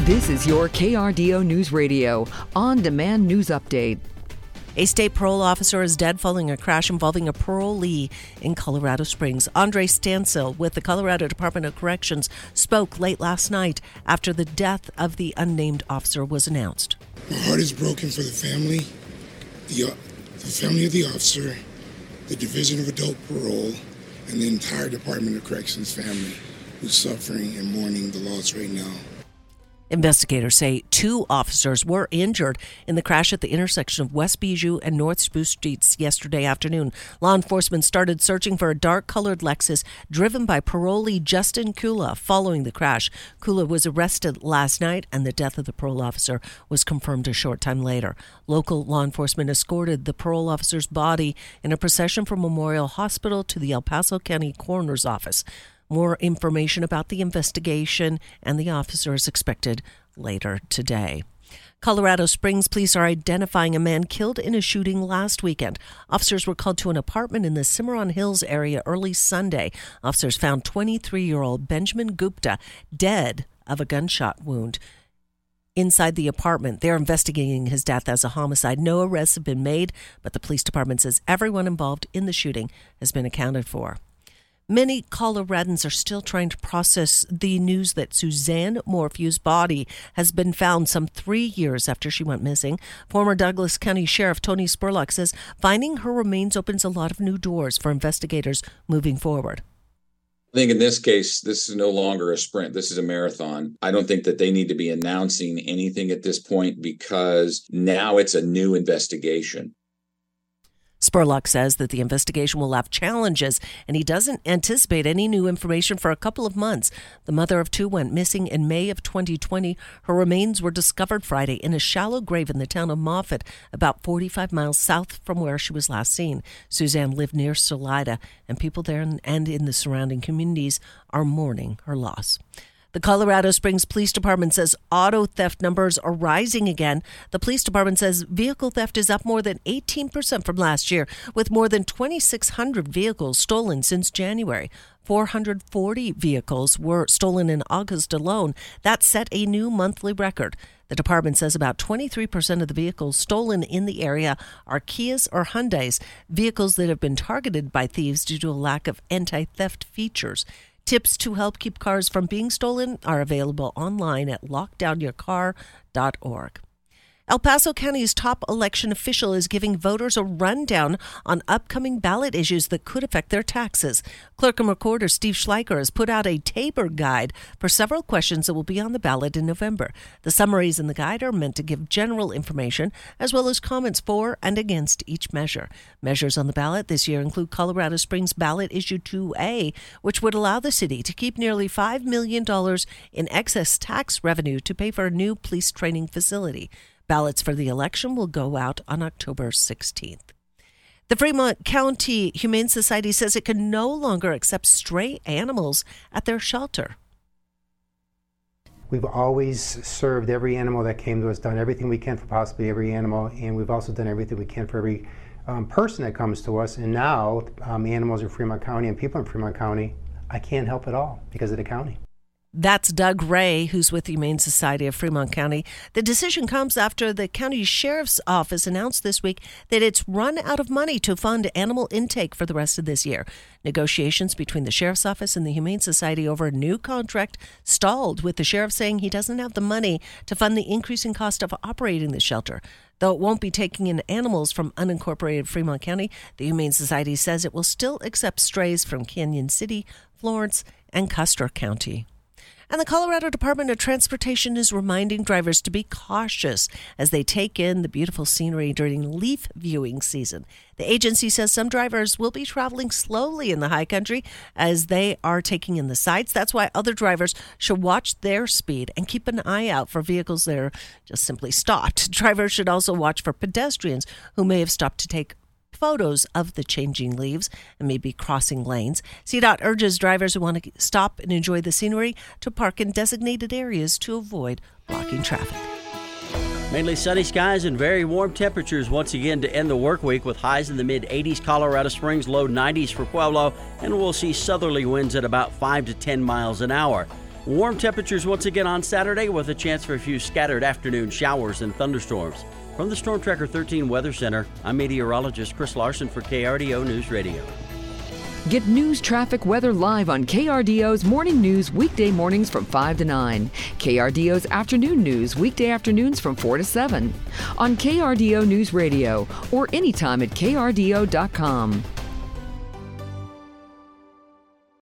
This is your KRDO News Radio on-demand news update. A state parole officer is dead following a crash involving a parolee in Colorado Springs. Andre Stansel with the Colorado Department of Corrections spoke late last night after the death of the unnamed officer was announced. My heart is broken for the family, the family of the officer, the Division of Adult Parole, and the entire Department of Corrections family who's suffering and mourning the loss right now. Investigators say 2 officers were injured in the crash at the intersection of West Bijou and North Spruce Streets yesterday afternoon. Law enforcement started searching for a dark-colored Lexus driven by parolee Justin Kula following the crash. Kula was arrested last night, and the death of the parole officer was confirmed a short time later. Local law enforcement escorted the parole officer's body in a procession from Memorial Hospital to the El Paso County Coroner's Office. More information about the investigation and the officer is expected later today. Colorado Springs police are identifying a man killed in a shooting last weekend. Officers were called to an apartment in the Cimarron Hills area early Sunday. Officers found 23-year-old Benjamin Gupta dead of a gunshot wound inside the apartment. They're investigating his death as a homicide. No arrests have been made, but the police department says everyone involved in the shooting has been accounted for. Many Coloradans are still trying to process the news that Suzanne Morphew's body has been found some 3 years after she went missing. Former Douglas County Sheriff Tony Spurlock says finding her remains opens a lot of new doors for investigators moving forward. I think in this case, this is no longer a sprint. This is a marathon. I don't think that they need to be announcing anything at this point because now it's a new investigation. Spurlock says that the investigation will have challenges, and he doesn't anticipate any new information for a couple of months. The mother of 2 went missing in May of 2020. Her remains were discovered Friday in a shallow grave in the town of Moffett, about 45 miles south from where she was last seen. Suzanne lived near Salida, and people there and in the surrounding communities are mourning her loss. The Colorado Springs Police Department says auto theft numbers are rising again. The police department says vehicle theft is up more than 18% from last year, with more than 2,600 vehicles stolen since January. 440 vehicles were stolen in August alone. That set a new monthly record. The department says about 23% of the vehicles stolen in the area are Kias or Hyundais, vehicles that have been targeted by thieves due to a lack of anti-theft features. Tips to help keep cars from being stolen are available online at lockdownyourcar.org. El Paso County's top election official is giving voters a rundown on upcoming ballot issues that could affect their taxes. Clerk and Recorder Steve Schleicher has put out a Tabor guide for several questions that will be on the ballot in November. The summaries in the guide are meant to give general information as well as comments for and against each measure. Measures on the ballot this year include Colorado Springs Ballot Issue 2A, which would allow the city to keep nearly $5 million in excess tax revenue to pay for a new police training facility. Ballots for the election will go out on October 16th. The Fremont County Humane Society says it can no longer accept stray animals at their shelter. We've always served every animal that came to us, done everything we can for possibly every animal, and we've also done everything we can for every person that comes to us. And now animals in Fremont County and people in Fremont County, I can't help at all because of the county. That's Doug Ray, who's with the Humane Society of Fremont County. The decision comes after the county sheriff's office announced this week that it's run out of money to fund animal intake for the rest of this year. Negotiations between the sheriff's office and the Humane Society over a new contract stalled, with the sheriff saying he doesn't have the money to fund the increasing cost of operating the shelter. Though it won't be taking in animals from unincorporated Fremont County, the Humane Society says it will still accept strays from Canyon City, Florence, and Custer County. And the Colorado Department of Transportation is reminding drivers to be cautious as they take in the beautiful scenery during leaf viewing season. The agency says some drivers will be traveling slowly in the high country as they are taking in the sights. That's why other drivers should watch their speed and keep an eye out for vehicles that are just simply stopped. Drivers should also watch for pedestrians who may have stopped to take photos of the changing leaves and maybe crossing lanes. CDOT urges drivers who want to stop and enjoy the scenery to park in designated areas to avoid blocking traffic. Mainly sunny skies and very warm temperatures once again to end the work week, with highs in the mid-80s. Colorado Springs, low 90s for Pueblo, and we'll see southerly winds at about 5 to 10 miles an hour. Warm temperatures once again on Saturday with a chance for a few scattered afternoon showers and thunderstorms. From the Storm Tracker 13 Weather Center, I'm meteorologist Chris Larson for KRDO News Radio. Get news, traffic, weather live on KRDO's Morning News weekday mornings from 5 to 9. KRDO's Afternoon News weekday afternoons from 4 to 7. On KRDO News Radio or anytime at krdo.com.